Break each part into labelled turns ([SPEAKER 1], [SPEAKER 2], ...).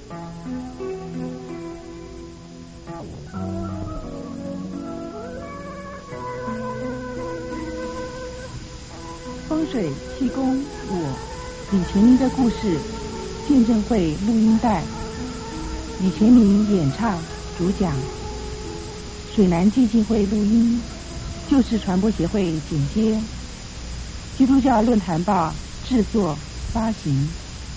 [SPEAKER 1] 风水气功，我李全民的故事见证会录音带，李全民演唱主讲，水南浸信会录音，旧事传播协会剪接，基督教论坛报制作发行。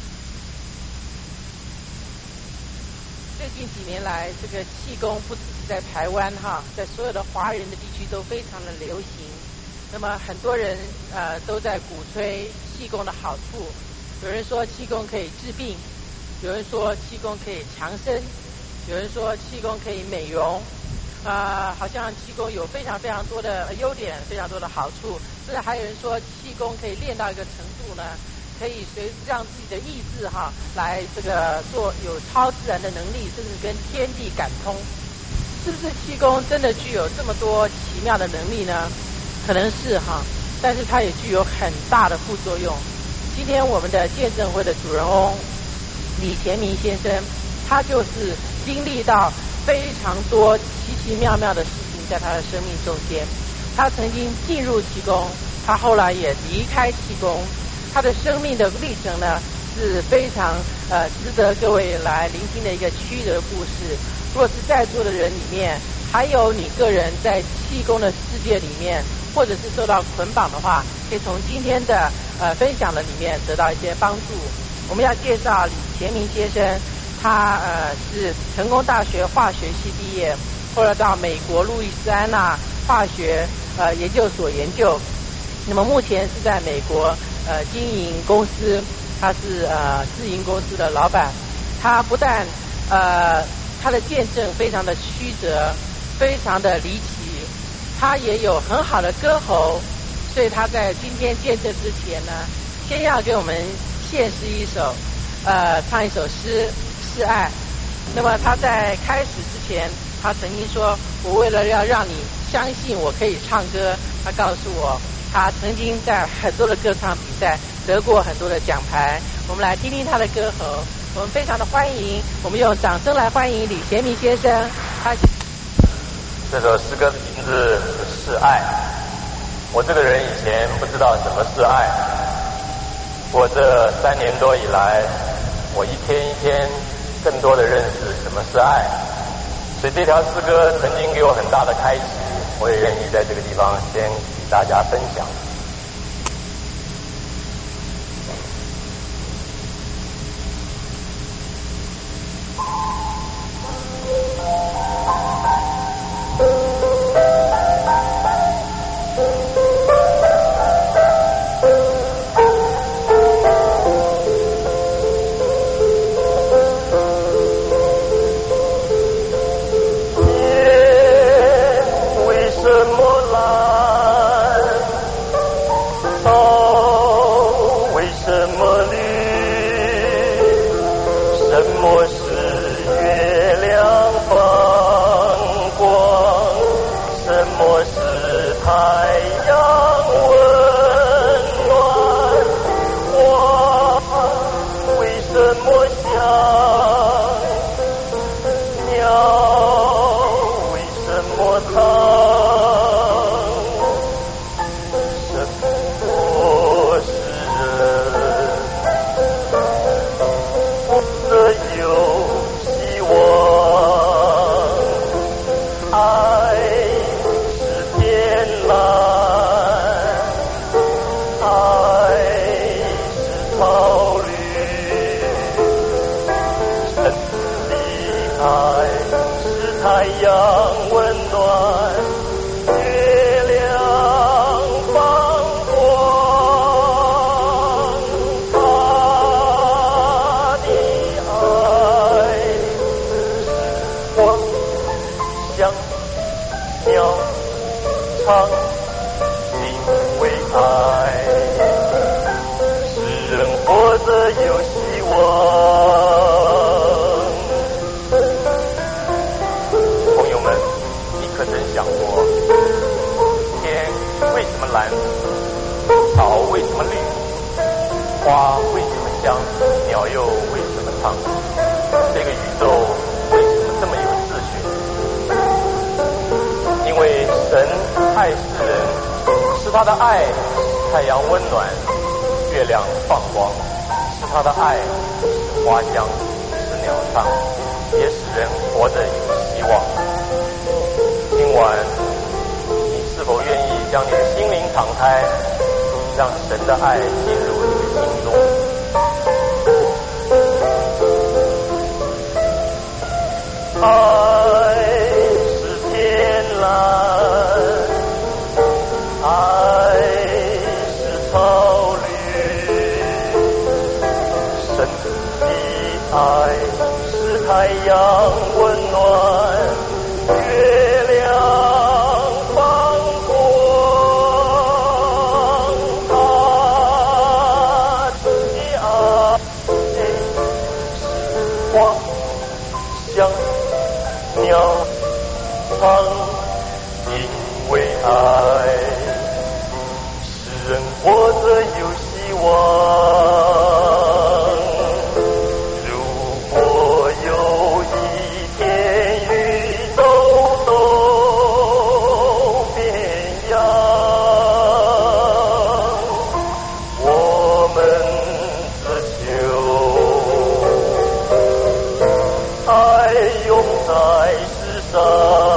[SPEAKER 2] 最近几年来，这个气功不只是在台湾在所有的华人的地区都非常的流行。那么很多人都在鼓吹气功的好处，有人说气功可以治病，有人说气功可以强身，有人说气功可以美容，好像气功有非常非常多的优点，非常多的好处，甚至还有人说气功可以练到一个程度呢，可以让自己的意志来这个做有超自然的能力，甚至跟天地感通。是不是气功真的具有这么多奇妙的能力呢？可能是但是它也具有很大的副作用。今天我们的见证会的主人翁李乾民先生，他就是经历到非常多奇奇妙妙的事情在他的生命中间。他曾经进入气功，他后来也离开气功，他的生命的历程呢是非常值得各位来聆听的一个曲折故事。若是在座的人里面还有你个人在气功的世界里面，或者是受到捆绑的话，可以从今天的分享的里面得到一些帮助。我们要介绍李乾民先生，他是成功大学化学系毕业，后来到美国路易斯安那化学研究所研究。那么目前是在美国经营公司，他是自营公司的老板。他不但他的见证非常的曲折，非常的离奇，他也有很好的歌喉，所以他在今天见证之前呢，先要给我们献诗一首，唱一首诗《示爱》。那么他在开始之前，他曾经说：“我为了要让你相信我可以唱歌，他告诉我，他曾经在很多的歌唱比赛得过很多的奖牌。”我们来听听他的歌喉。我们非常的欢迎，我们用掌声来欢迎李乾民先生。
[SPEAKER 3] 这首诗歌的名字是爱。我这个人以前不知道什么是爱，我这3年多以来，我一天一天更多的认识什么是爱。所以这条诗歌曾经给我很大的开启，我也愿意在这个地方先与大家分享。 是他的爱使太阳温暖，月亮放光，是他的爱使花香，使鸟唱，也使人活着有希望。今晚你是否愿意将你的心灵敞开，让神的爱进入你的心中？爱是天蓝，爱是草绿，神的爱使太阳温暖，月亮放光，他的爱是花香鸟唱，因为爱使人活着有希望。如果有一天宇宙都变样，我们只求爱永在世上，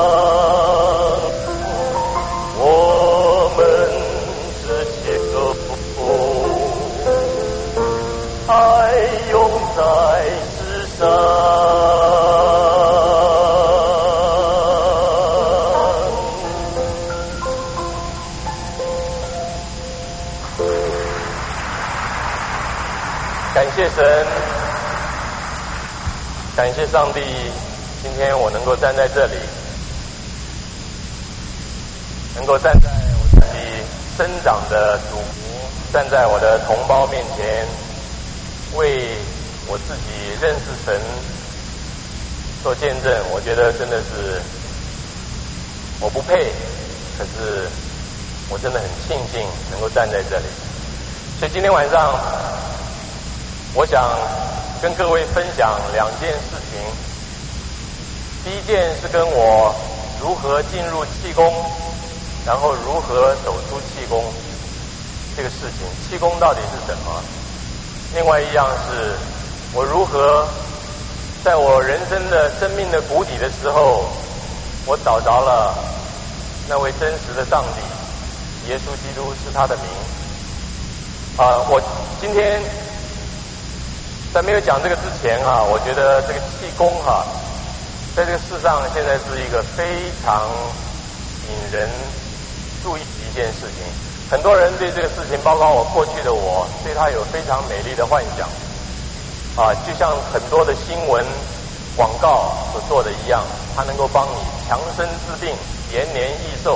[SPEAKER 3] 我们只求爱永在世上。感谢神，感谢上帝，今天我能够站在这里，能够站在我自己生长的祖国，站在我的同胞面前，为我自己认识神做见证。我觉得真的是我不配，可是我真的很庆幸能够站在这里。所以今天晚上我想跟各位分享两件事情。第一件是跟我如何进入气功，然后如何走出气功这个事情。气功到底是什么？另外一样是我如何在我人生的生命的谷底的时候，我找着了那位真实的上帝，耶稣基督是他的名。我今天在没有讲这个之前我觉得这个气功在这个世上现在是一个非常引人注意的一件事情。很多人对这个事情，包括我过去的我，对它有非常美丽的幻想就像很多的新闻广告所做的一样，它能够帮你强身治病，延年益寿。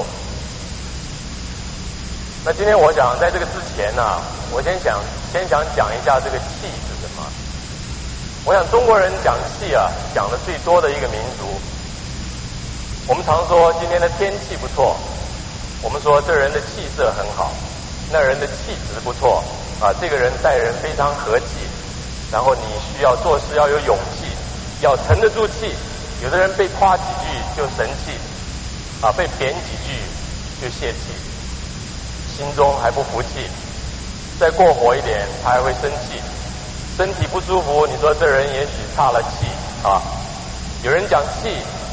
[SPEAKER 3] 那今天我想在这个之前我先想讲一下这个气是什么。我想中国人讲气讲的最多的一个民族。我们常说今天的天气不错，我们说这人的气色很好，那人的气质不错这个人待人非常和气，然后你需要做事要有勇气，要沉得住气。有的人被夸几句就神气被贬几句就泄气，心中还不服气，再过火一点他还会生气。身体不舒服，你说这人也许岔了气有人讲气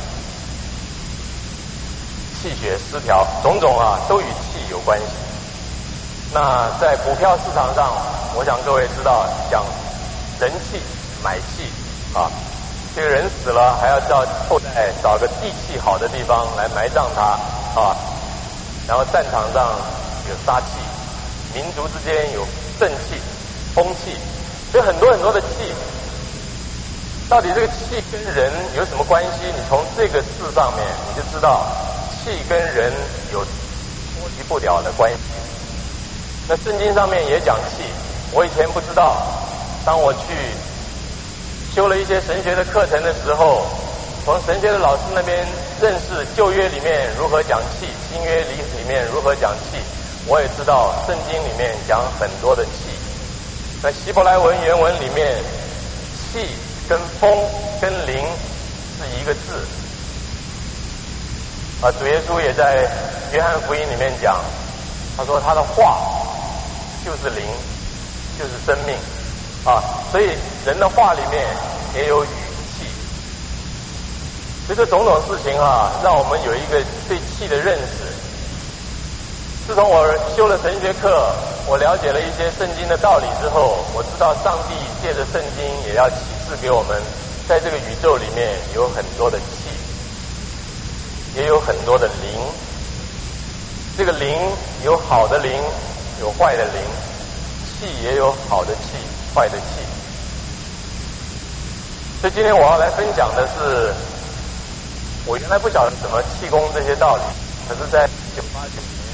[SPEAKER 3] 血失调，种种都与气有关系。那在股票市场上，我想各位知道讲人气买气这个人死了还要叫后代找个地气好的地方来埋葬他然后战场上有杀气，民族之间有正气风气，所以很多很多的气。到底这个气跟人有什么关系？你从这个字上面你就知道气跟人有脱离不了的关系。那圣经上面也讲气，我以前不知道，当我去修了一些神学的课程的时候，从神学的老师那边认识旧约里面如何讲气，新约里面如何讲气，我也知道圣经里面讲很多的气。在希伯来文原文里面，气跟风跟灵是一个字主耶稣也在约翰福音里面讲， 他说他的话就是灵，就是生命啊，所以人的话里面也有语气。所以这种种事情啊，让我们有一个对气的认识。自从我修了神学课，我了解了一些圣经的道理之后，我知道上帝借着圣经也要启示给我们，在这个宇宙里面有很多的气，也有很多的灵。这个灵有好的灵，有坏的灵，气也有好的气，坏的气。所以今天我要来分享的是，我原来不晓得怎么气功这些道理，可是在1989年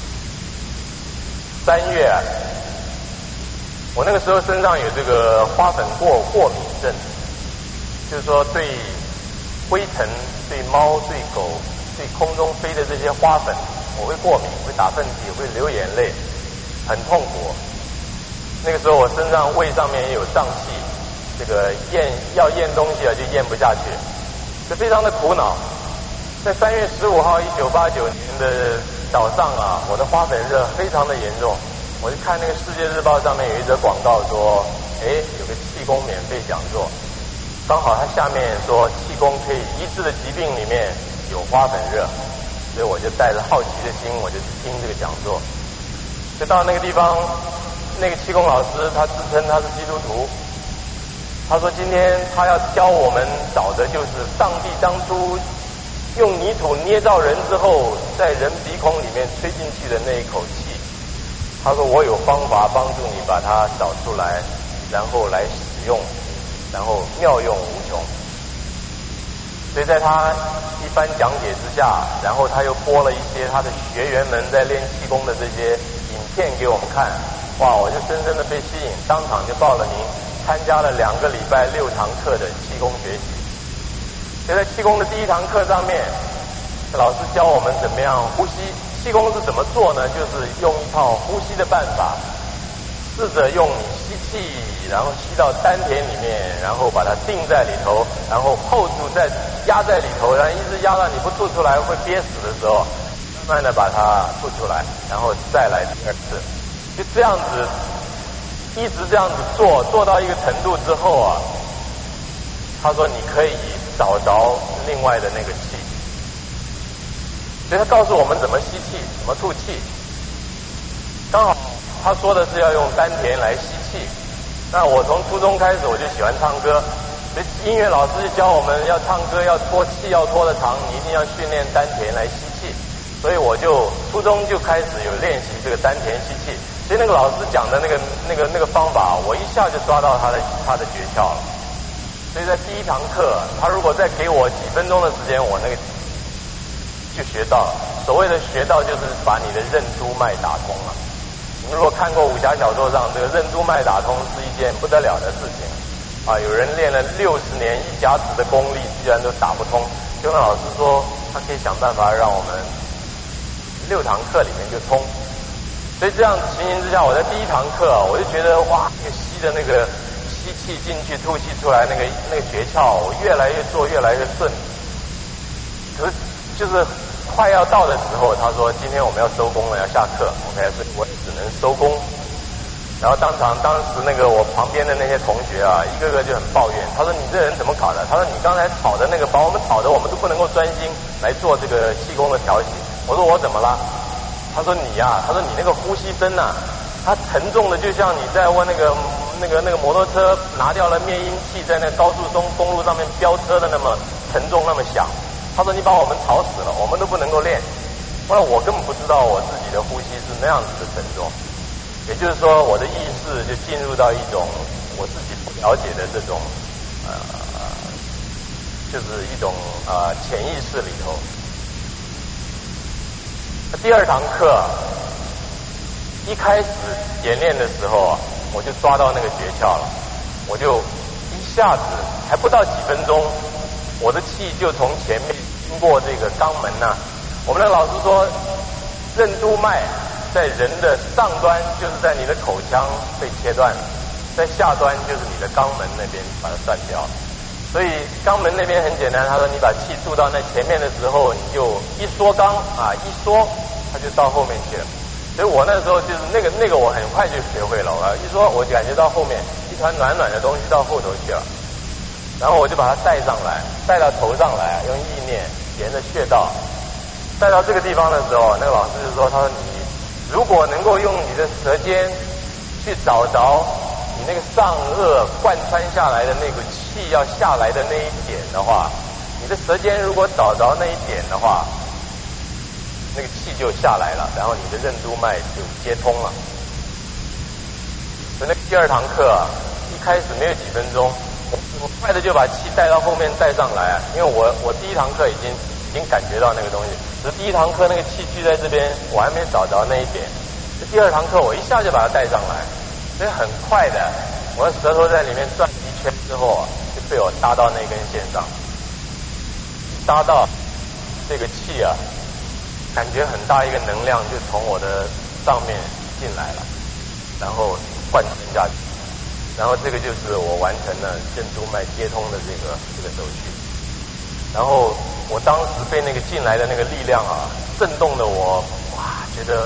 [SPEAKER 3] 3月，我那个时候身上有这个花粉过敏症，就是说对灰尘、对猫、对狗、对空中飞的这些花粉，我会过敏，会打喷嚏，会流眼泪，很痛苦。那个时候我身上胃上面也有胀气，这个要咽东西啊就咽不下去，就非常的苦恼。在3月15号1989年的早上啊，我的花粉热非常的严重。我就看那个《世界日报》上面有一则广告说，有个气功免费讲座，刚好它下面说气功可以医治的疾病里面有花粉热，所以我就带着好奇的心，我就去听这个讲座。就到那个地方，那个气功老师他自称他是基督徒，他说今天他要教我们找的就是上帝当初用泥土捏造人之后，在人鼻孔里面吹进去的那一口气。他说我有方法帮助你把它找出来，然后来使用，然后妙用无穷。所以在他一番讲解之下，然后他又播了一些他的学员们在练气功的这些影片给我们看。哇，我就深深的被吸引，当场就报了名，参加了2个礼拜6堂课的气功学习。所以在气功的第1堂课上面，老师教我们怎么样呼吸。气功是怎么做呢？就是用一套呼吸的办法，试着用你吸气，然后吸到丹田里面，然后把它定在里头，然后hold住，再压在里头，然后一直压到你不吐出来会憋死的时候，慢慢的把它吐出来，然后再来第2次。就这样子一直这样子做到一个程度之后啊，他说你可以找着另外的那个气。所以他告诉我们怎么吸气，怎么吐气。刚好他说的是要用丹田来吸气。那我从初中开始我就喜欢唱歌，所以音乐老师就教我们要唱歌要拖气要拖得长，你一定要训练丹田来吸气。所以我就初中就开始有练习这个丹田吸气。所以那个老师讲的那个方法，我一下就抓到他的诀窍了。所以在第1堂课，他如果再给我几分钟的时间，我那个就学到了。所谓的学到就是把你的任督脉打通了。你们如果看过武侠小说上，这个任督脉打通是一件不得了的事情啊！有人练了60年1甲子的功力，居然都打不通。就跟老师说，他可以想办法让我们6堂课里面就通。所以这样情形之下，我在第1堂课我就觉得哇，那个吸的那个吸气进去吐气出来那个诀窍，我越来越做越来越顺。可是就是快要到的时候，他说今天我们要收工了，要下课 ，OK， 所以我只能收工。然后当时那个我旁边的那些同学啊，一个个就很抱怨，他说你这人怎么搞的？他说你刚才吵的那个，把我们吵的我们都不能够专心来做这个气功的调息。我说我怎么了？他说你呀，他说你那个呼吸声啊，它沉重的就像你在问那个摩托车拿掉了灭音器，在那高速公路上面飙车的那么沉重那么响。他说你把我们吵死了，我们都不能够练。后来我根本不知道我自己的呼吸是那样子的沉重，也就是说我的意识就进入到一种我自己不了解的这种就是一种潜意识里头。第2堂课一开始演练的时候啊，我就抓到那个诀窍了，我就一下子还不到几分钟，我的气就从前面经过这个肛门啊。我们的老师说，任督脉在人的上端就是在你的口腔被切断，在下端就是你的肛门那边把它断掉。所以肛门那边很简单，他说你把气注到那前面的时候，你就一缩肛啊，一缩它就到后面去了。 所以我那时候就是那个我很快就学会了。一说我感觉到后面一团暖暖的东西到后头去了，然后我就把它带上来，带到头上来，用意念沿着穴道带到这个地方的时候，那个老师就说：“他说你如果能够用你的舌尖去找着你那个上颚贯穿下来的那个气要下来的那一点的话，你的舌尖如果找着那一点的话，那个气就下来了，然后你的任督脉就接通了。”所以那第二堂课一开始没有几分钟，我快的就把气带到后面带上来，因为我第一堂课已经感觉到那个东西，只是第一堂课那个气聚在这边，我还没找着那一点。第二堂课我一下就把它带上来，所以很快的，我的舌头在里面转一圈之后就被我搭到那根线上，搭到这个气啊，感觉很大一个能量就从我的上面进来了，然后贯穿下去，然后这个就是我完成了任督脉接通的这个手续。然后我当时被那个进来的那个力量啊震动的我哇，觉得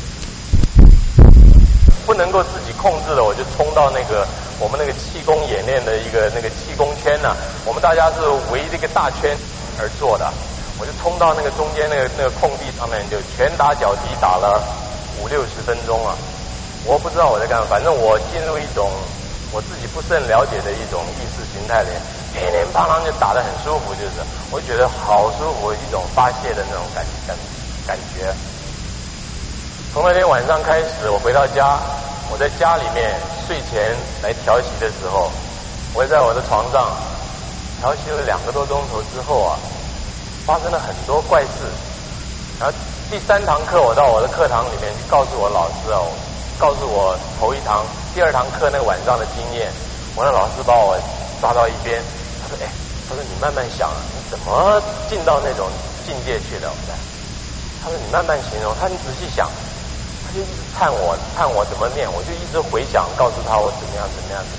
[SPEAKER 3] 不能够自己控制的，我就冲到那个我们那个气功演练的一个那个气功圈呢，我们大家是围这个大圈而做的，我就冲到那个中间那个空地上面，就拳打脚踢打了50-60分钟啊。我不知道我在干嘛，反正我进入一种我自己不甚了解的一种意识形态里，乒乒乓乓就打得很舒服，就是我觉得好舒服，一种发泄的那种感觉。从那天晚上开始，我回到家，我在家里面睡前来调息的时候，我也在我的床上调息了2个多钟头之后啊，发生了很多怪事。然后第3堂课，我到我的课堂里面去告诉我老师哦，告诉我头一堂、第2堂课那个晚上的经验。我的老师把我抓到一边，他说：“他说你慢慢想，你怎么进到那种境界去的？”他说：“你慢慢形容。”他说：“你仔细想。”他就一直看我怎么念，我就一直回想，告诉他我怎么样。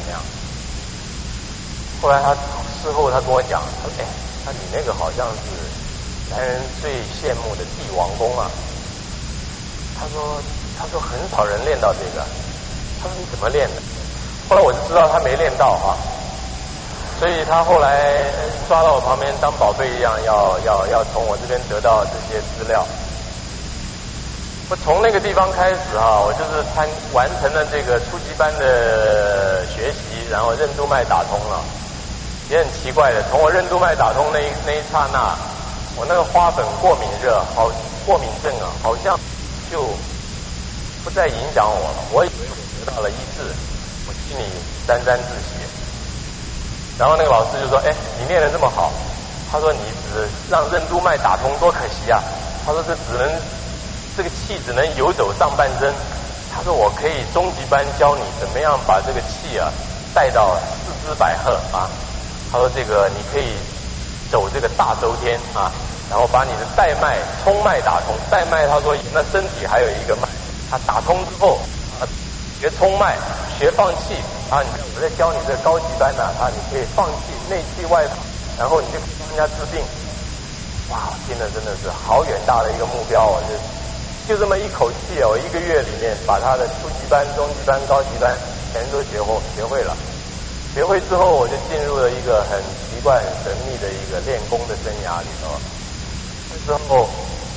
[SPEAKER 3] 后来事后他跟我讲，他说：“他你那个好像是男人最羡慕的帝王功啊。”他说很少人练到这个。他说你怎么练的？后来我就知道他没练到啊，所以他后来抓到我旁边当宝贝一样，要从我这边得到这些资料。我从那个地方开始我就是完成了这个初级班的学习，然后任督脉打通了。也很奇怪的，从我任督脉打通那一刹那，我那个花粉过敏过敏症好像就不再影响我了。我以为我得到了医治，我心里沾沾自喜。然后那个老师就说：“你练得这么好，他说你只让任督脉打通多可惜啊。他说这个气只能游走上半身。他说我可以中级班教你怎么样把这个气带到四肢百合啊。他说这个你可以走这个大周天啊，然后把你的带脉、冲脉打通。带脉他说那身体还有一个脉，他打通之后学冲脉、学放气啊。你看我在教你这个高级班呢你可以放气，内气外放，然后你就可以帮人家治病。哇，听了真的是好远大的一个目标就这么一口气我1个月里面把他的初级班、中级班、高级班全都学会了。学会之后，我就进入了一个很奇怪、很神秘的一个练功的生涯里头。那时候，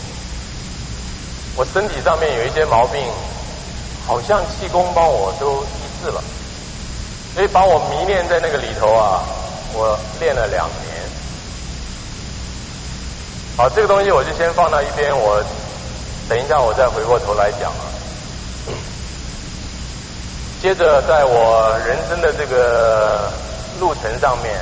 [SPEAKER 3] 我身体上面有一些毛病，好像气功帮我都医治了，所以把我迷恋在那个里头我练了2年。好，这个东西我就先放到一边，我等一下我再回过头来讲接着在我人生的这个路程上面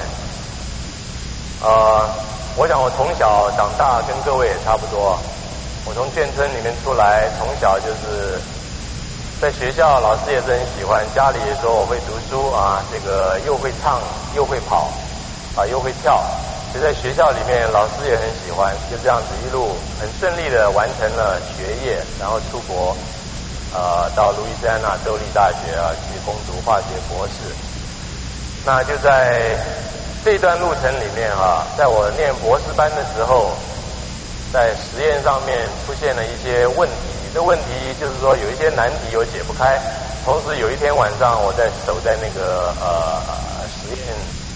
[SPEAKER 3] 我想我从小长大跟各位也差不多。我从眷村里面出来，从小就是在学校老师也是很喜欢，家里也说我会读书这个又会唱又会跑又会跳，所以在学校里面老师也很喜欢。就这样子一路很顺利的完成了学业，然后出国到路易斯安那州立大学去攻读化学博士。那就在这段路程里面在我念博士班的时候， 在实验上面出现了一些问题。这问题就是说有一些难题有解不开。同时有一天晚上，我在守在那个实验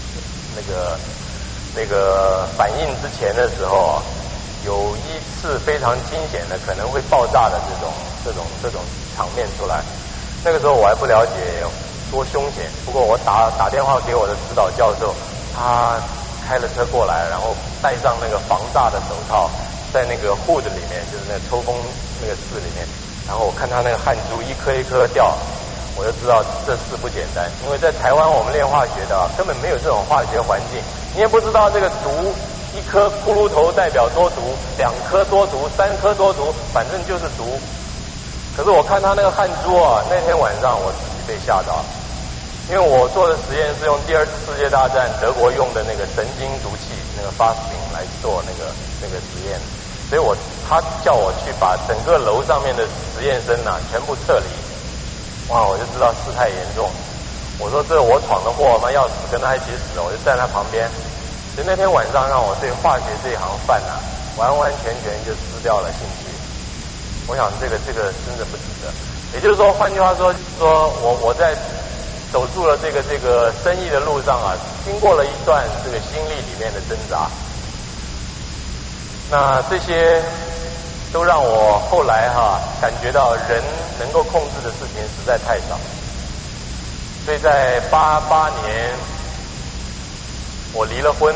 [SPEAKER 3] 那个反应之前的时候，有一次非常惊险的可能会爆炸的这种场面出来。那个时候我还不了解多凶险，不过我打电话给我的指导教授，他开了车过来，然后戴上那个防炸的手套，在那个hood里面，就是那个抽风那个室里面，然后我看他那个汗珠一颗一颗掉，我就知道这事不简单。因为在台湾我们练化学的根本没有这种化学环境，你也不知道这个毒一颗骷髅头代表多毒，2颗多毒，3颗多毒，反正就是毒。可是我看他那个汗珠啊，那天晚上我自己被吓到，因为我做的实验是用第2次世界大战德国用的那个神经毒气那个Fassbind来做那个实验，所以他叫我去把整个楼上面的实验生啊全部撤离。哇，我就知道事态严重。我说这我闯的祸嘛，要死跟他一起死，我就站他旁边。所以那天晚上让我对化学这一行饭啊，完完全全就失掉了兴趣。我想这个真的不值得。也就是说，换句话说，我在走入了这个生意的路上啊，经过了一段这个心力里面的挣扎。那这些都让我后来感觉到人能够控制的事情实在太少。所以在88年我离了婚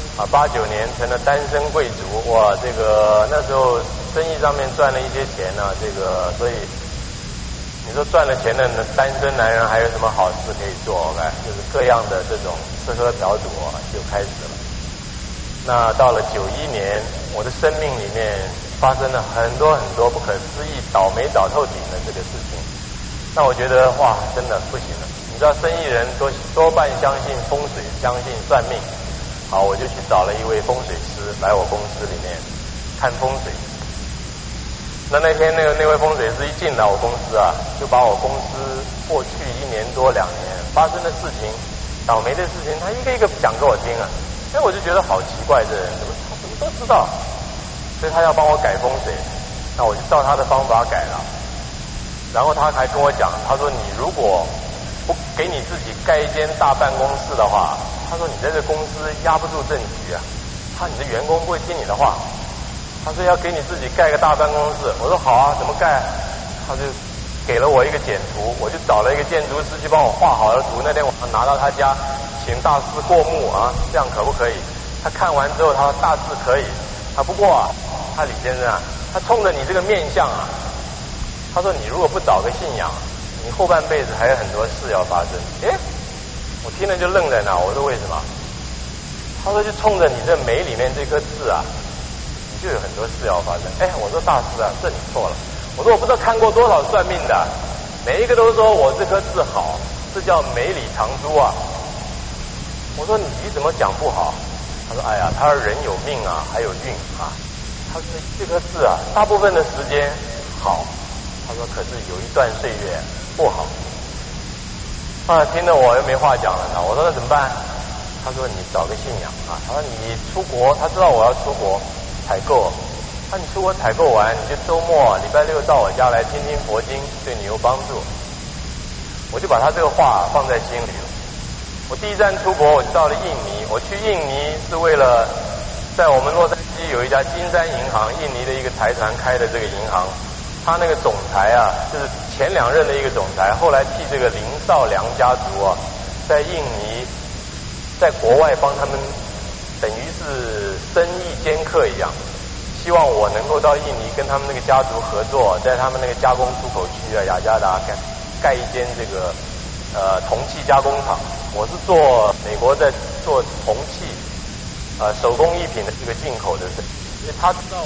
[SPEAKER 3] ，89年成了单身贵族。哇，这个那时候生意上面赚了一些钱呢，所以你说赚了钱的单身男人还有什么好事可以做？就是各样的这种吃喝嫖赌就开始了。那到了91年，我的生命里面发生了很多很多不可思议、倒霉倒透顶的这个事情。那我觉得哇，真的不行了。你知道，生意人多半相信风水，相信算命。好，我就去找了一位风水师来我公司里面看风水。那天那位风水师一进来我公司啊，就把我公司过去1年多2年发生的事情、倒霉的事情，他一个一个讲给我听啊。我就觉得好奇怪，这人怎么都知道，所以他要帮我改风水，那我就照他的方法改了。然后他还跟我讲，他说你如果不给你自己盖一间大办公室的话，他说你在这公司压不住政局啊，你的员工不会听你的话。他说要给你自己盖个大办公室，我说好啊，怎么盖？他就给了我一个简图，我就找了一个建筑师去帮我画好了图。那天晚上拿到他家，请大师过目啊，这样可不可以？他看完之后，他说大致可以。不过他李先生啊，他冲着你这个面相啊，他说你如果不找个信仰，你后半辈子还有很多事要发生。我听了就愣在那，我说为什么？他说就冲着你这眉里面这颗痣啊，你就有很多事要发生。我说大师啊，这你错了。我说我不知道看过多少算命的，每一个都说我这颗痣好，这叫眉里藏珠啊。我说你怎么讲不好？他说他说人有命啊，还有运啊。他说这颗痣啊，大部分的时间好，他说可是有一段岁月不好。听得我又没话讲了呢。我说那怎么办？他说你找个信仰啊。他说你出国，他知道我要出国采购。你出国采购完，你就周末礼拜6到我家来听听佛经，对你有帮助。我就把他这个话放在心里了。我第一站出国，我就到了印尼。我去印尼是为了在我们洛杉矶有一家金山银行，印尼的一个财团开的这个银行，他那个总裁啊，就是前2任的一个总裁，后来替这个林少良家族啊，在印尼，在国外帮他们，等于是生意兼客一样。希望我能够到印尼跟他们那个家族合作，在他们那个加工出口区雅加达盖一间这个铜器加工厂。我是做美国在做铜器手工艺品的这个进口的生意，所以他知道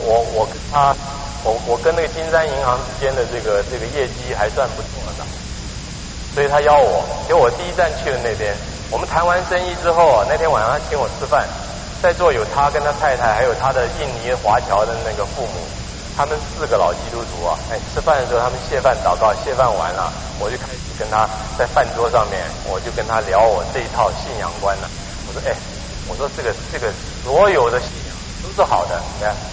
[SPEAKER 3] 我跟那个金山银行之间的这个业绩还算不错的，所以他邀我。结果我第一站去了那边，我们谈完生意之后那天晚上他请我吃饭。在座有他跟他太太，还有他的印尼华侨的那个父母，他们4个老基督徒啊。吃饭的时候他们谢饭祷告，谢饭完了，我就开始跟他在饭桌上面，我就跟他聊我这一套信仰观了。我说这个所有的信仰都是好的，你看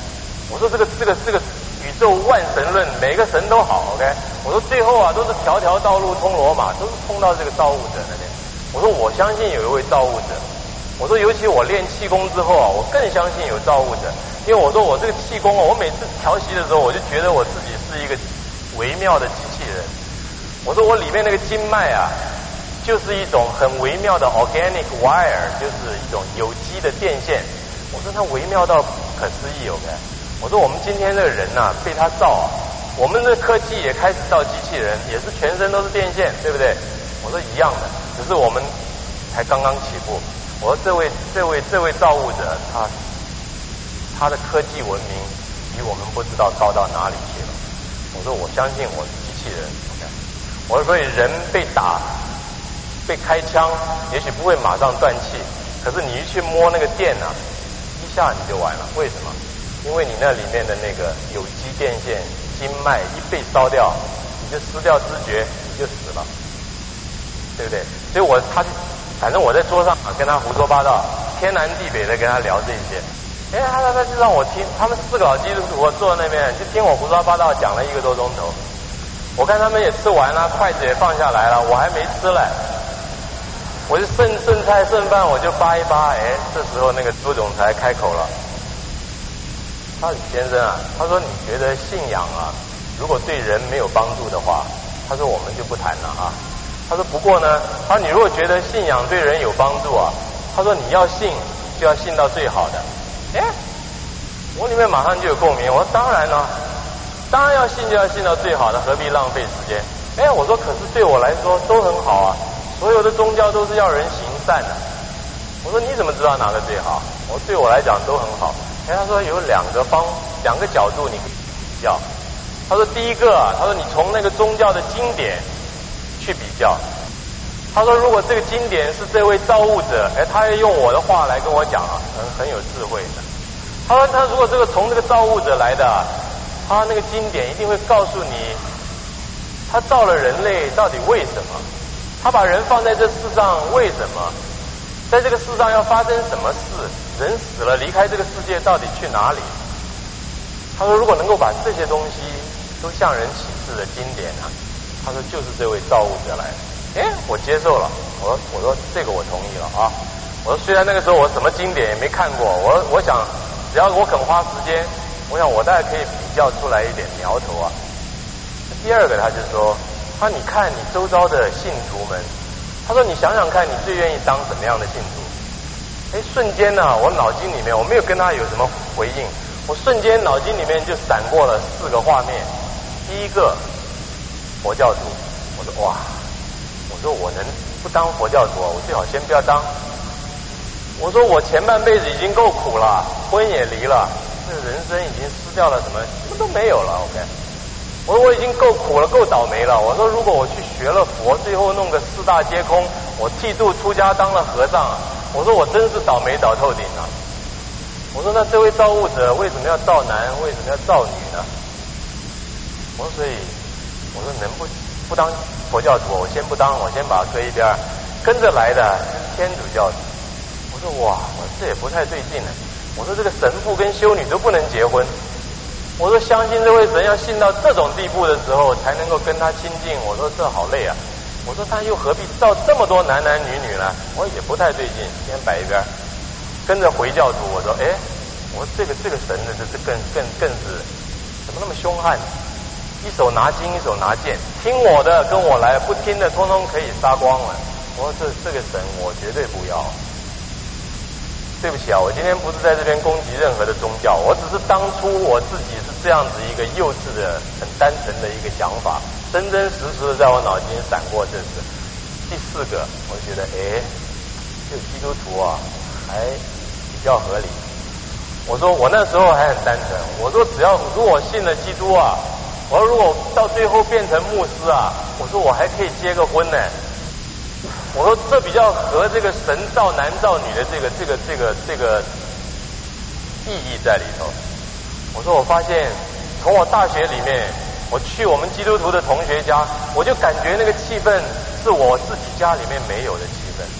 [SPEAKER 3] 我说这个宇宙万神论，每个神都好 ，OK。我说最后啊，都是条条道路通罗马，都是通到这个造物者那边。我说我相信有一位造物者。我说尤其我练气功之后啊，我更相信有造物者，因为我说我这个气功啊，我每次调息的时候，我就觉得我自己是一个微妙的机器人。我说我里面那个经脉啊，就是一种很微妙的 organic wire， 就是一种有机的电线。我说它微妙到不可思议 ，OK。我说我们今天这个人呐、被他造啊，我们的科技也开始造机器人，也是全身都是电线，对不对？我说一样的，只是我们才刚刚起步。我说这位造物者，他的科技文明比我们不知道高到哪里去了。我说我相信我是机器人 ，OK。我说所以人被打、被开枪，也许不会马上断气，可是你一去摸那个电啊，一下你就完了。为什么？因为你那里面的那个有机电线、经脉一被烧掉，你就失掉知觉，你就死了，对不对？所以反正我在桌上啊跟他胡说八道，天南地北的跟他聊这些。他就让我听，他们4个老基督徒坐在那边，就听我胡说八道讲了1个多钟头。我看他们也吃完了，筷子也放下来了，我还没吃嘞。我就剩菜剩饭，我就扒一扒。这时候那个朱总裁开口了，他说：“李先生啊，他说你觉得信仰啊，如果对人没有帮助的话，他说我们就不谈了啊。他说不过呢，他说你如果觉得信仰对人有帮助啊，他说你要信就要信到最好的。我里面马上就有共鸣。我说当然了，当然要信就要信到最好的，何必浪费时间？我说可是对我来说都很好啊，所有的宗教都是要人行善的。我说你怎么知道哪个最好？我说对我来讲都很好。他说有两个角度你可以比较。他说第一个啊，他说你从那个宗教的经典去比较。他说如果这个经典是这位造物者，他用我的话来跟我讲啊，很有智慧的。他说他如果从这个造物者来的，他那个经典一定会告诉你，他造了人类到底为什么？他把人放在这世上为什么？在这个世上要发生什么事？人死了离开这个世界到底去哪里？他说如果能够把这些东西都向人启示的经典啊，他说就是这位造物者来的。我接受了。我说这个我同意了啊。我说虽然那个时候我什么经典也没看过，我想只要我肯花时间，我想我大概可以比较出来一点苗头啊。第二个他就说，你看你周遭的信徒们，他说你想想看你最愿意当什么样的信徒？瞬间呢，我脑筋里面我没有跟他有什么回应，我瞬间脑筋里面就闪过了4个画面。第一个，佛教徒。我说哇，我说我能不当佛教徒啊？我最好先不要当。我说我前半辈子已经够苦了，婚也离了，这人生已经失掉了什么都没有了 OK。我说我已经够苦了，够倒霉了。我说如果我去学了佛，最后弄个4大皆空，我剃度出家当了和尚，我说我真是倒霉倒透顶了。我说那这位造物者为什么要造男，为什么要造女呢？我说所以我说能不当佛教徒，我先不当，我先把它搁一边，跟着来的是天主教徒。我说哇，这也不太对劲了。我说这个神父跟修女都不能结婚。我说相信这位神要信到这种地步的时候才能够跟他亲近，我说这好累啊。我说他又何必造这么多男男女女呢？我说也不太对劲，先摆一边。跟着回教徒，我说我说这个神呢，这更是怎么那么凶悍？一手拿金，一手拿剑，听我的跟我来，不听的通通可以杀光了。我说这个神我绝对不要。对不起啊，我今天不是在这边攻击任何的宗教，我只是当初我自己是这样子一个幼稚的、很单纯的一个想法，真真实实的在我脑筋闪过这次。第4个，我觉得这个基督徒啊还比较合理。我说我那时候还很单纯，我说如果信了基督啊，我说如果到最后变成牧师啊，我说我还可以结个婚呢。我说这比较合这个神造男造女的这个意义在里头。我说我发现从我大学里面，我去我们基督徒的同学家，我就感觉那个气氛是我自己家里面没有的气氛。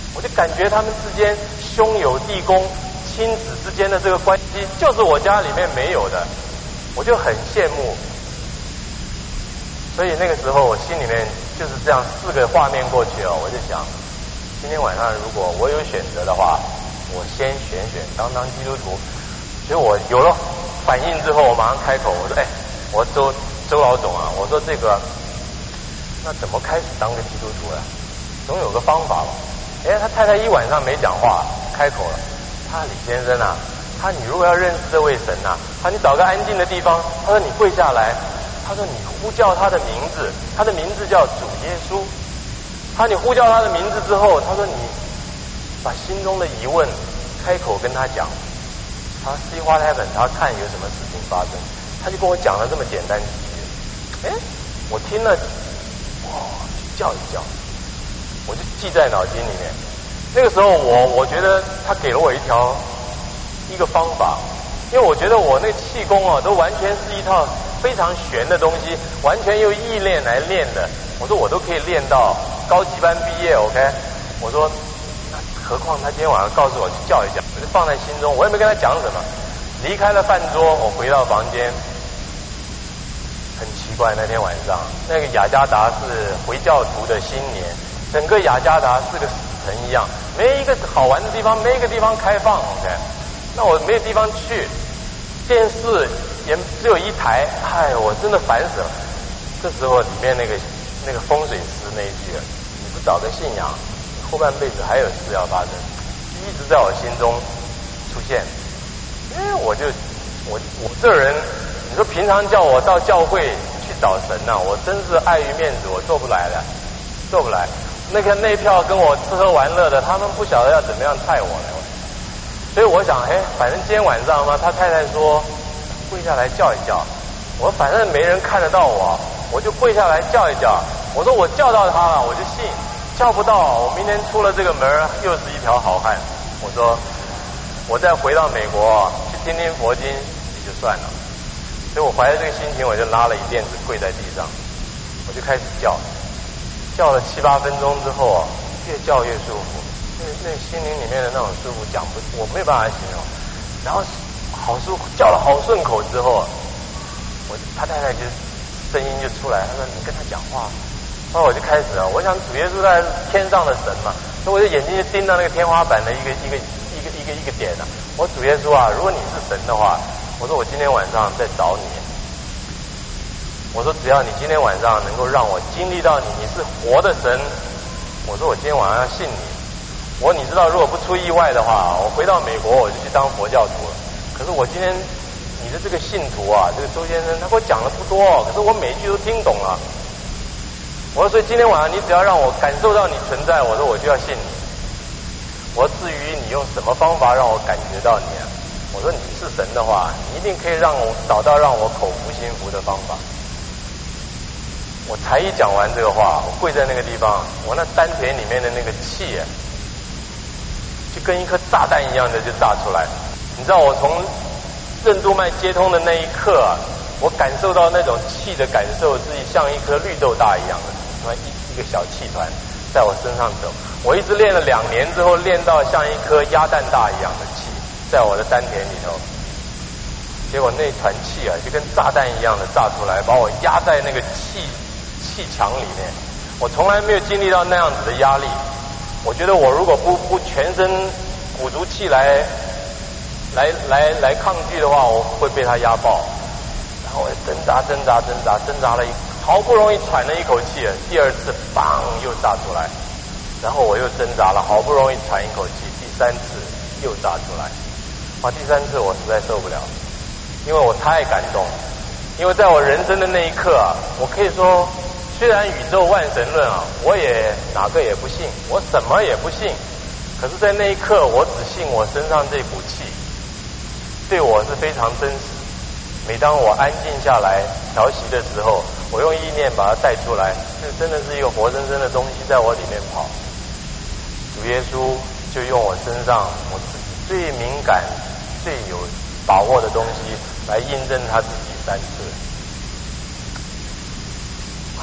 [SPEAKER 3] 我就感觉他们之间兄友弟恭、亲子之间的这个关系，就是我家里面没有的，我就很羡慕。所以那个时候我心里面就是这样4个画面过去我就想，今天晚上如果我有选择的话，我先选当基督徒。所以我有了反应之后，我马上开口，我说：“我周老总啊，我说这个，那怎么开始当个基督徒呀？总有个方法吧？”他太太一晚上没讲话，开口了。他李先生啊，你如果要认识这位神啊，你找个安静的地方，他说你跪下来，他说你呼叫他的名字，他的名字叫主耶稣。你呼叫他的名字之后，他说你把心中的疑问开口跟他讲。他 see what happens， 他看有什么事情发生，他就跟我讲了这么简单几句。我听了，叫一叫，我就记在脑筋里面。那个时候我觉得他给了我一个方法，因为我觉得我那气功都完全是一套非常玄的东西，完全用意念来练的。我说我都可以练到高级班毕业 ，OK？ 我说。何况他今天晚上告诉我去叫一叫，我就放在心中，我也没跟他讲什么。离开了饭桌，我回到房间，很奇怪，那天晚上那个雅加达是回教徒的新年，整个雅加达是个死城一样，没一个好玩的地方，没一个地方开放 ，OK？ 那我没有地方去，电视也只有一台，我真的烦死了。这时候里面那个风水师那一句，你不找个信仰，后半辈子还有事要发生，一直在我心中出现。我这人，你说平常叫我到教会去找神我真是碍于面子，我做不来的，做不来。那票跟我吃喝玩乐的，他们不晓得要怎么样菜我呢。所以我想，反正今天晚上嘛，他太太说跪下来叫一叫，我反正没人看得到我就跪下来叫一叫。我说我叫到他了，我就信。叫不到，我明天出了这个门又是一条好汉。我说我再回到美国去听听佛经也就算了。所以我怀着这个心情，我就拉了一垫子跪在地上，我就开始叫了7、8分钟之后越叫越舒服。那心灵里面的那种舒服我没有办法形容。然后好舒服，叫了好顺口之后，他太太就声音就出来，他说你跟他讲话。然后我就开始我想主耶稣他是天上的神嘛，所以我就眼睛就盯到那个天花板的一个点我说主耶稣如果你是神的话，我说我今天晚上在找你。我说只要你今天晚上能够让我经历到你是活的神，我说我今天晚上要信你。我说你知道如果不出意外的话，我回到美国我就去当佛教徒了。可是我今天你的这个信徒这个周先生他给我讲的不多，可是我每一句都听懂了。我说所以今天晚上你只要让我感受到你存在，我说我就要信你。我说至于你用什么方法让我感觉到你我说你是神的话，你一定可以让我找到让我口服心服的方法。我才一讲完这个话，我跪在那个地方，我那丹田里面的那个气就跟一颗炸弹一样的就炸出来。你知道我从任督脉接通的那一刻我感受到那种气的感受是像一颗绿豆大一样的一个小气团在我身上走。我一直练了2年之后，练到像一颗鸭蛋大一样的气在我的丹田里头。结果那团气就跟炸弹一样的炸出来，把我压在那个气墙里面。我从来没有经历到那样子的压力。我觉得我如果不全身鼓足气来抗拒的话，我会被它压爆。然后我挣扎了好不容易喘了一口气，第2次砰又炸出来。然后我又挣扎了好不容易喘一口气，第3次又炸出来。第3次我实在受不了，因为我太感动。因为在我人生的那一刻我可以说虽然宇宙万神论我也哪个也不信，我什么也不信，可是在那一刻我只信我身上这股气对我是非常真实。每当我安静下来调息的时候，我用意念把它带出来，这真的是一个活生生的东西在我里面跑。主耶稣就用我身上我自己最敏感最有把握的东西来印证他自己3次。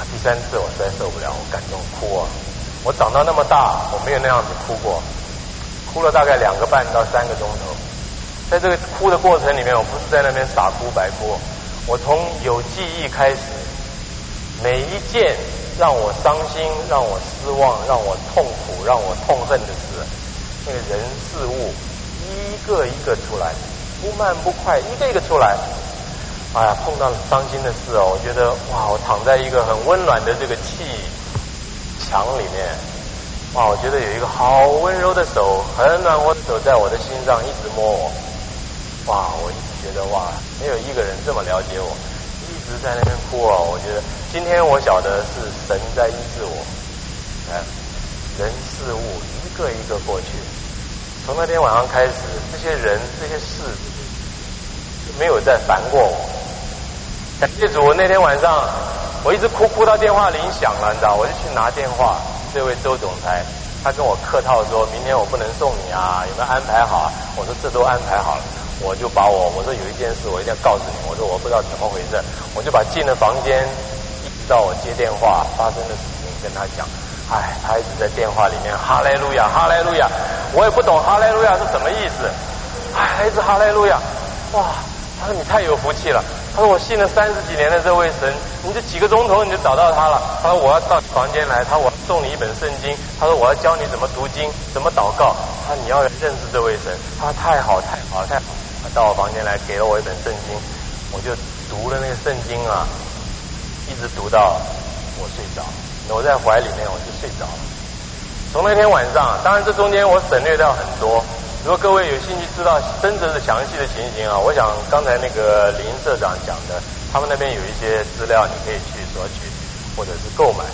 [SPEAKER 3] 第3次我实在受不了，我感动哭啊！我长到那么大，我没有那样子哭过，哭了大概2个半到3个钟头。在这个哭的过程里面，我不是在那边傻哭白哭，我从有记忆开始，每一件让我伤心、让我失望、让我痛苦、让我痛恨的事，那个人事物一个一个出来，不慢不快，一个一个出来。哎呀，碰到了伤心的事哦，我觉得哇，我躺在一个很温暖的这个气墙里面，哇，我觉得有一个好温柔的手，很暖和的手在我的心上一直摸我，哇，我一直觉得哇，没有一个人这么了解我，一直在那边哭哦。我觉得今天我晓得是神在医治我，人事物一个一个过去，从那天晚上开始，这些人这些事没有再烦过我。感谢主，那天晚上我一直哭到电话铃响了，你知道，我就去拿电话。这位周总裁他跟我客套说，明天我不能送你啊，有没有安排好啊？我说这都安排好了。我就把我说有一件事我一定要告诉你，我说我不知道怎么回事，我就把进了房间，一直到我接电话发生的事情跟他讲。哎，他一直在电话里面哈利路亚哈利路亚，我也不懂哈利路亚是什么意思，哎，一直哈利路亚，哇！他说你太有福气了，他说我信了30几年的这位神，你这几个钟头你就找到他了。他说我要到房间来，他说我要送你一本圣经，他说我要教你怎么读经，怎么祷告，他说你要认识这位神。他说太好太好太好，他到我房间来给了我一本圣经，我就读了那个圣经啊，一直读到我睡着，我在怀里面我就睡着了。从那天晚上，当然这中间我省略掉很多。如果各位有兴趣知道真正的详细的情形啊，我想刚才那个林社长讲的，他们那边有一些资料，你可以去索取或者是购买。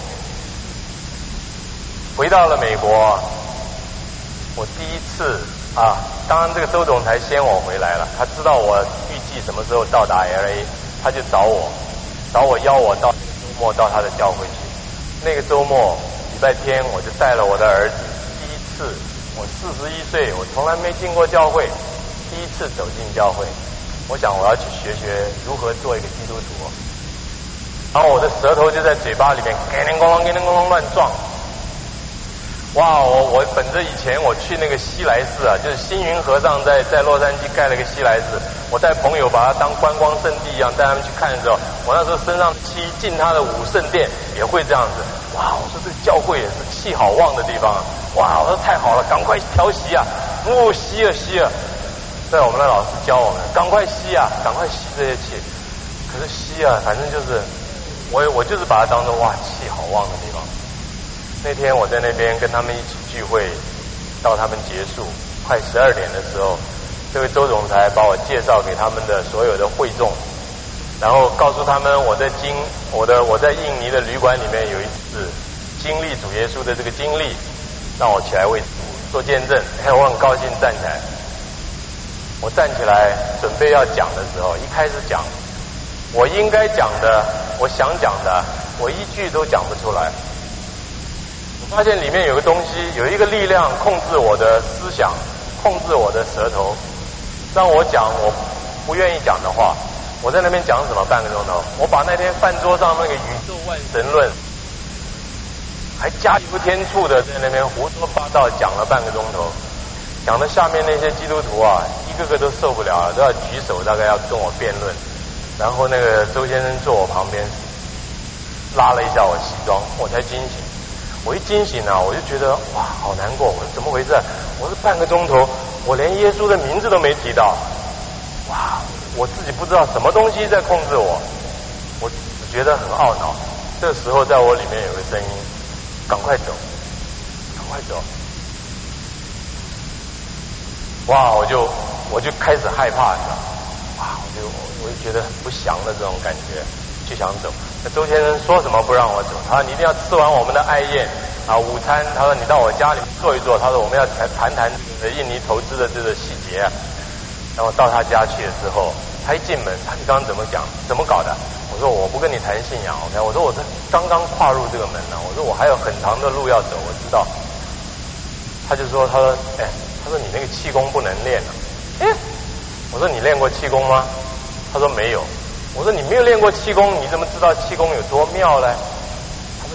[SPEAKER 3] 回到了美国，我第一次当然这个周总裁先我回来了，他知道我预计什么时候到达 LA， 他就找我邀我到周末到他的教会去。那个周末礼拜天，我就带了我的儿子，第一次。我41岁，我从来没进过教会，第一次走进教会，我想我要去学如何做一个基督徒。然后我的舌头就在嘴巴里面给铃咣啷乱撞。哇！我本着以前我去那个西来寺啊，就是星云和尚在洛杉矶盖了个西来寺，我带朋友把它当观光圣地一样带他们去看的时候，我那时候身上气进他的武圣殿也会这样子。哇！我说这个教会也是气好旺的地方啊！哇！我说太好了，赶快调息啊！吸了。对，我们的老师教我们，赶快吸啊，赶快吸这些气。可是吸啊，反正就是我就是把它当作哇气好旺的地方。那天我在那边跟他们一起聚会，到他们结束快12点的时候，这位周总裁把我介绍给他们的所有的会众，然后告诉他们我在印尼的旅馆里面有一次经历主耶稣的这个经历，让我起来为主做见证。我很高兴站起来。我站起来准备要讲的时候，一开始讲我应该讲的，我想讲的，我一句都讲不出来。我发现里面有个东西，有一个力量控制我的思想，控制我的舌头，让我讲我不愿意讲的话。我在那边讲什么半个钟头，我把那天饭桌上那个宇宙万神论还加油添醋的在那边胡说八道讲了半个钟头，讲的下面那些基督徒啊，一个个都受不了了，都要举手，大概要跟我辩论。然后那个周先生坐我旁边，拉了一下我西装，我才惊醒。我一惊醒啊，我就觉得哇，好难过。我说怎么回事？我说半个钟头，我连耶稣的名字都没提到。哇，我自己不知道什么东西在控制我，我只觉得很懊恼。这时候在我里面有个声音，赶快走，赶快走。哇，我就开始害怕，你知道吗？哇，我就觉得很不祥的这种感觉，就想走。那周先生说什么不让我走？他说你一定要吃完我们的爱宴午餐。他说你到我家里面坐一坐。他说我们要谈这个印尼投资的这个细节啊。然后到他家去了之后，他一进门，你刚刚怎么讲？怎么搞的？我说我不跟你谈信仰 ，OK？ 我说我这刚刚跨入这个门呢，我说我还有很长的路要走，我知道。他就说，他说你那个气功不能练了。我说你练过气功吗？他说没有。我说你没有练过气功，你怎么知道气功有多妙呢？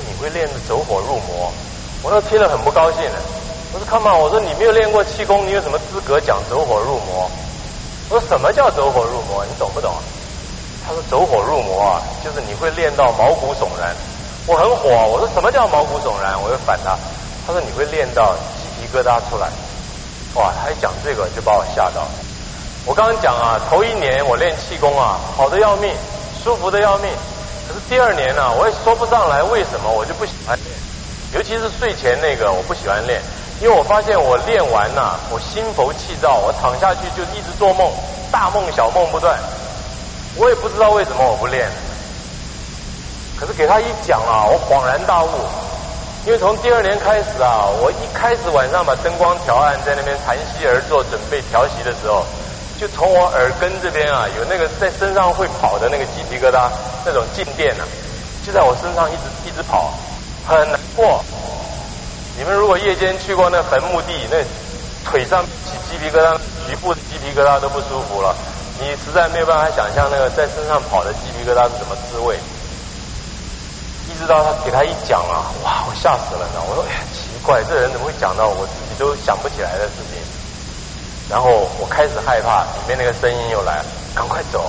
[SPEAKER 3] 你会练得走火入魔。我那听了很不高兴的，我说 come on， 我说你没有练过气功，你有什么资格讲走火入魔？我说什么叫走火入魔？你懂不懂？他说走火入魔啊，就是你会练到毛骨悚然。我很火，我说什么叫毛骨悚然？我就反他，他说你会练到鸡皮疙瘩出来。哇，他一讲这个就把我吓到。我刚刚讲啊，头1年我练气功啊，好的要命，舒服的要命。可是第2年呢，我也说不上来为什么，我就不喜欢练。尤其是睡前那个，我不喜欢练，因为我发现我练完呐，我心浮气躁，我躺下去就一直做梦，大梦小梦不断。我也不知道为什么我不练。可是给他一讲啊，我恍然大悟。因为从第2年开始啊，我一开始晚上把灯光调暗，在那边盘膝而坐准备调息的时候，就从我耳根这边啊，有那个在身上会跑的那个鸡皮疙瘩，那种静电啊，就在我身上一直跑，很难过。你们如果夜间去过那坟墓地，那腿上起鸡皮疙瘩，局部的鸡皮疙瘩都不舒服了，你实在没有办法想象那个在身上跑的鸡皮疙瘩是什么滋味。一直到他给他一讲啊，哇，我吓死了呢！我说，哎呀，奇怪，这人怎么会讲到我自己都想不起来的事情？然后我开始害怕，里面那个声音又来了，赶快走。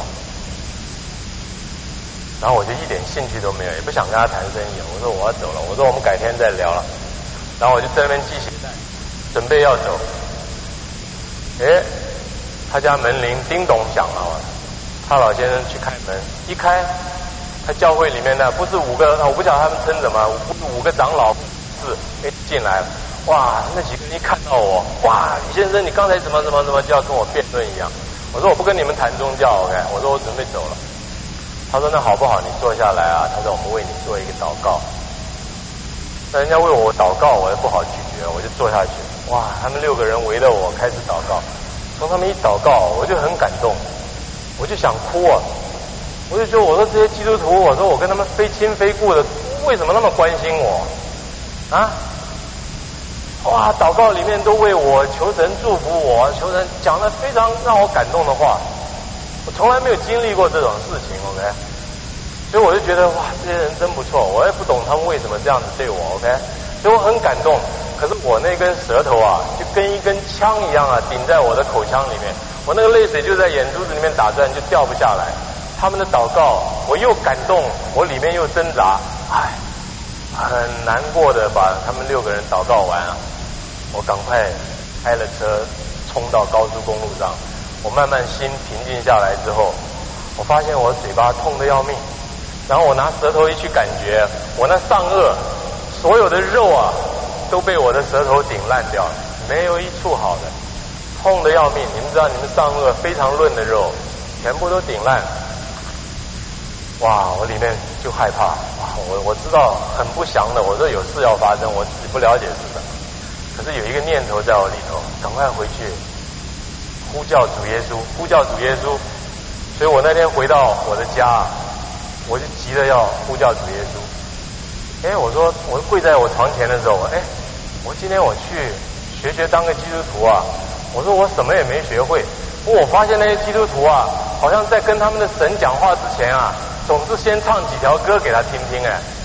[SPEAKER 3] 然后我就一点兴趣都没有，也不想跟他谈生意。我说我要走了，我说我们改天再聊了。然后我就在那边系鞋带，准备要走。哎，他家门铃叮咚响了，他老先生去开门，一开。他教会里面的不是5个，我不晓得他们称什么，不是5个长老是进来了。哇，那几个人一看到我，哇，李先生你刚才怎么就要跟我辩论一样。我说我不跟你们谈宗教 ，OK， 我说我准备走了。他说那好不好，你坐下来啊，他说我们为你做一个祷告。那人家为我祷告，我也不好拒绝，我就坐下去。哇，他们6个人围着我开始祷告。从他们一祷告，我就很感动，我就想哭啊。我就说，我说这些基督徒，我说我跟他们非亲非故的，为什么那么关心我啊？哇，祷告里面都为我求神祝福我，求神讲了非常让我感动的话，我从来没有经历过这种事情 ，OK？ 所以我就觉得哇，这些人真不错，我也不懂他们为什么这样子对我 ，OK？ 所以我很感动。可是我那根舌头啊，就跟一根枪一样啊，顶在我的口腔里面，我那个泪水就在眼珠子里面打转，就掉不下来。他们的祷告，我又感动，我里面又挣扎，唉，很难过的把他们6个人祷告完啊。我赶快开了车冲到高速公路上，我慢慢心平静下来之后，我发现我嘴巴痛得要命，然后我拿舌头一去感觉，我那上颚所有的肉啊都被我的舌头顶烂掉了，没有一处好的，痛得要命。你们知道，你们上颚非常润的肉全部都顶烂了。哇，我里面就害怕，哇，我知道很不祥的，我说有事要发生，我自己不了解是什么，可是有一个念头在我里头，赶快回去呼叫主耶稣，呼叫主耶稣。所以我那天回到我的家，我就急着要呼叫主耶稣。我说我跪在我床前的时候，我今天我去学当个基督徒啊，我说我什么也没学会，不过我发现那些基督徒啊，好像在跟他们的神讲话之前啊，总是先唱几条歌给他听听。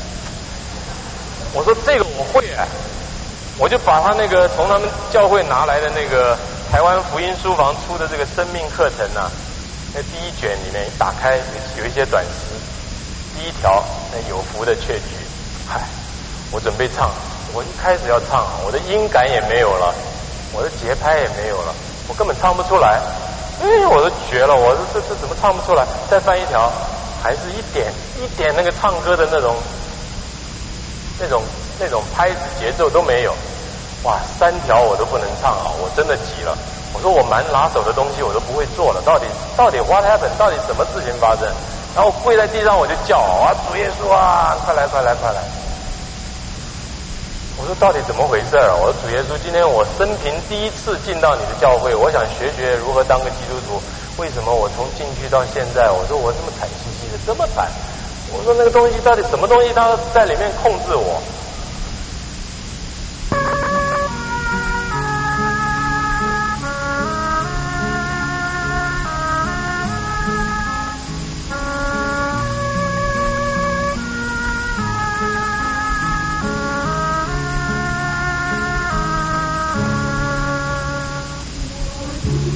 [SPEAKER 3] 我说这个我会我就把他那个从他们教会拿来的那个台湾福音书房出的这个生命课程啊，那第1卷里面一打开有一些短诗，第1条那有福的确据，我准备唱，我一开始要唱，我的音感也没有了，我的节拍也没有了，我根本唱不出来。我都绝了，我说这怎么唱不出来？再翻1条，还是一点那个唱歌的那种拍子节奏都没有。哇，3条我都不能唱啊，我真的急了。我说我蛮拿手的东西我都不会做了，到底 what happened？ 到底什么事情发生？然后跪在地上我就叫啊，主耶稣啊，快来！我说到底怎么回事啊？我说主耶稣，今天我生平第1次进到你的教会，我想学如何当个基督徒。为什么我从进去到现在，我说我这么惨兮兮的，这么惨？我说那个东西到底什么东西，它在里面控制我？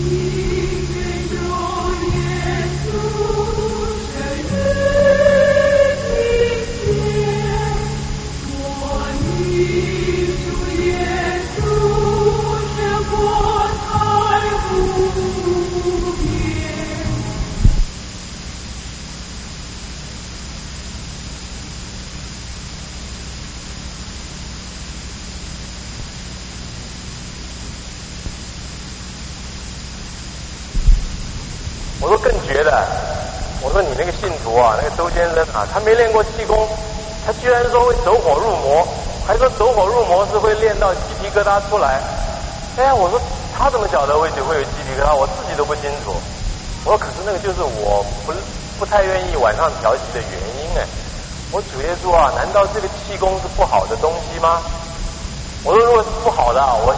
[SPEAKER 3] 我说更绝的，我说你那个信徒啊，那个周先生啊，他没练过气功，他居然说会走火入魔，还说走火入魔是会练到鸡皮疙瘩出来。哎呀，我说他怎么晓得会有鸡皮疙瘩？我自己都不清楚。我说可是那个就是我不太愿意晚上调息的原因哎。我主耶稣啊，难道这个气功是不好的东西吗？我说如果是不好的，我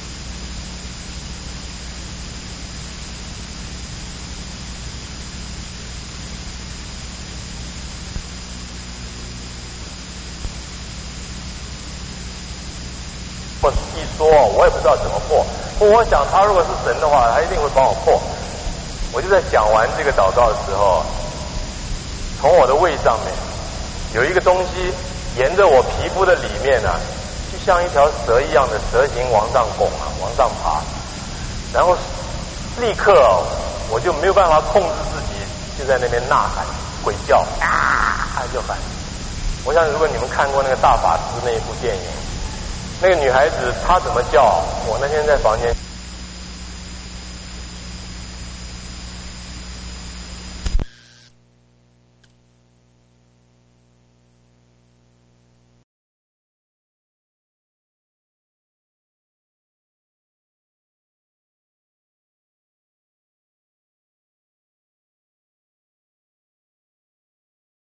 [SPEAKER 3] 一说我也不知道怎么破。我想他如果是神的话，他一定会帮我破。我就在讲完这个祷告的时候，从我的胃上面有一个东西沿着我皮肤的里面啊，就像一条蛇一样的蛇形往上拱啊，往上爬，然后立刻我就没有办法控制自己，就在那边呐喊鬼叫啊就喊。我想如果你们看过那个大法师那一部电影，那个女孩子她怎么叫，我那天在房间